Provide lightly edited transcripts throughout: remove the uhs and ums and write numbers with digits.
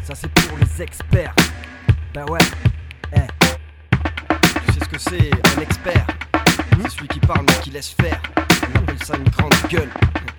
Ça c'est pour les experts. Bah ouais, tu sais ce que c'est un expert? C'est celui qui parle mais qui laisse faire. On appelle ça une grande gueule.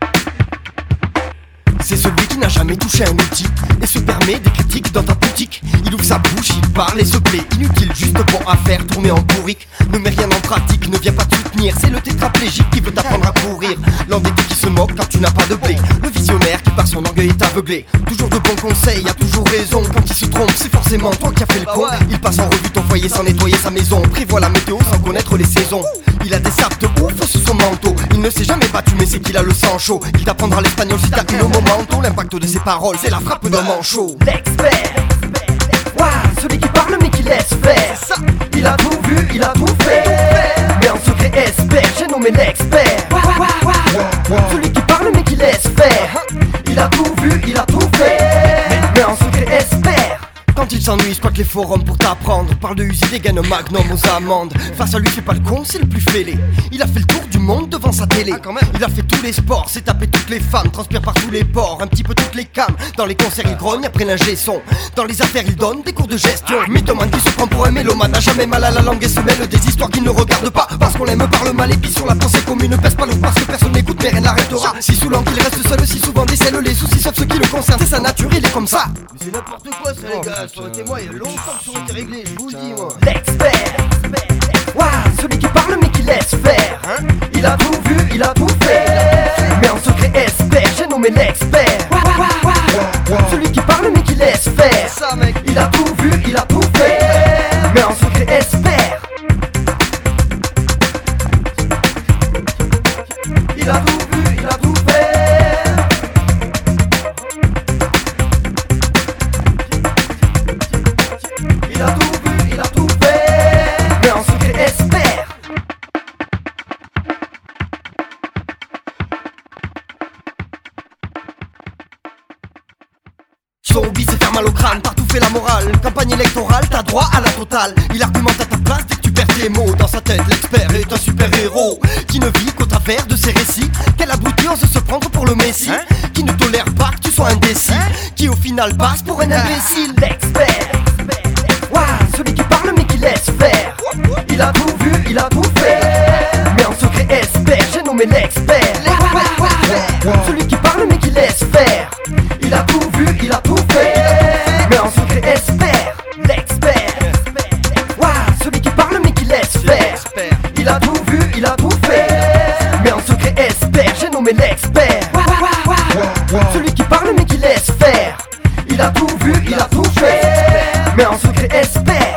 C'est celui qui n'a jamais touché un outil et se permet des critiques dans ta boutique. Il ouvre sa bouche, il parle et se plaît. Inutile, juste bon à faire, tourner en bourrique. Ne met rien en pratique, ne viens pas te soutenir. C'est le tétraplégique qui veut t'apprendre à courir. L'endetté qui se moque quand tu n'as pas de blé. Le visionnaire qui par son orgueil est aveuglé. Toujours de bons conseils, a toujours raison. Quand il se trompe, c'est forcément toi qui as fait le con. Il passe en revue ton foyer sans nettoyer sa maison. Prévoit la météo sans connaître les saisons. Il a des sapes de ouf sous son manteau. Il ne s'est jamais battu mais c'est qu'il a le sang chaud. Il t'apprendra l'espagnol si t'as une au moment. L'impact de ses paroles, c'est la frappe d'un manchot. L'expert, waouh, celui qui parle mais qui laisse faire. Ça. Il a tout vu, il a tout fait. Mais en secret espère, j'ai nommé l'expert. Celui qui parle mais qui laisse faire. Il a tout vu, il a tout fait. Mais en secret espère. Quand il s'ennuie, squatte les forums pour t'apprendre. Parle de usine et gagne un magnum aux amandes. Face à lui, c'est pas le con, c'est le plus fêlé. Il a fait le tour du monde devant sa télé. Il a fait tous les sports, s'est tapé toutes les femmes. Transpire par tous les ports, un petit peu toutes les cames. Dans les concerts, il grogne après l'ingé son. Dans les affaires, il donne des cours de gestion. Mythomane qui se prend pour un mélomane. N'a jamais mal à la langue et se mêle des histoires qui ne regardent pas. Parce qu'on l'aime par le mal et puis sur la pensée commune. Ne pèse pas lourd parce que personne n'écoute, mais rien n'arrêtera. Si saoulant qu'il reste seul, si souvent décèle les soucis sauf ceux qui le concernent. C'est sa nature, il est comme ça. Mais c'est n'importe quoi ça les gars. Ça aurait été moi il y a longtemps que ça aurait été réglé, je vous le dis moi. L'expert, waouh, celui qui parle mais qui laisse faire. Il a tout vu, il a tout fait. Mais en secret espère, j'ai nommé l'expert. Celui qui parle mais qui laisse faire. Ça, mec. Il a tout vu, il a tout fait. Mais en secret espère. Il a tout vu, il a tout fait. Il a tout vu, il a tout fait. Mais en secret espère. Son hobby c'est faire mal au crâne, partout fait la morale. Campagne électorale, t'as droit à la totale. Il argumente à ta place dès que tu perds tes mots. Dans sa tête, l'expert est un super héros qui ne vit qu'au travers de ses récits. Quel abruti ose se prendre pour le messie, qui ne tolère pas que tu sois indécis, qui au final passe pour un imbécile. L'expert, waouh, celui qui parle mais qui laisse faire. Il a tout vu, il a tout fait. Mais en secret espère, j'ai nommé l'expert. Celui qui parle mais qui laisse faire. Il a tout vu, il a tout fait. Mais en secret espère. L'expert, waouh, celui qui parle mais qui laisse faire. Il a tout vu, il a tout fait. Mais en secret espère, j'ai nommé l'expert. Celui qui parle mais qui laisse faire. Il a tout vu, il a tout fait. Mais en secret espère.